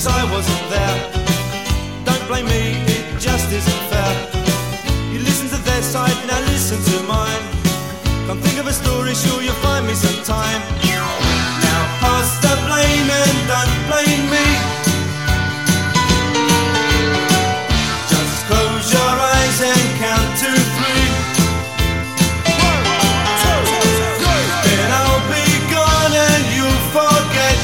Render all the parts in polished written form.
I wasn't there. Don't blame me, it just isn't fair. You listen to their side, now listen to mine. Come think of a story, sure you'll find me sometime. Now pass the blame and don't blame me. Just close your eyes and count to 3. Then I'll be gone and you'll forget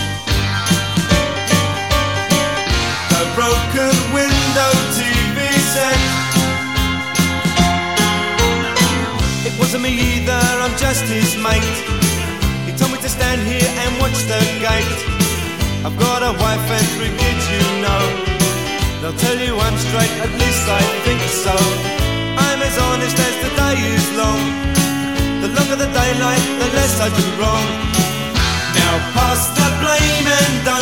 the broken window TV set. It wasn't me either, I'm just his mate. He told me to stand here and watch the gate. I've got a wife and 3 kids, you know. They'll tell you I'm straight, at least I think so. I'm as honest as the day is long. The longer the daylight, the less I do wrong. Now pass the blame and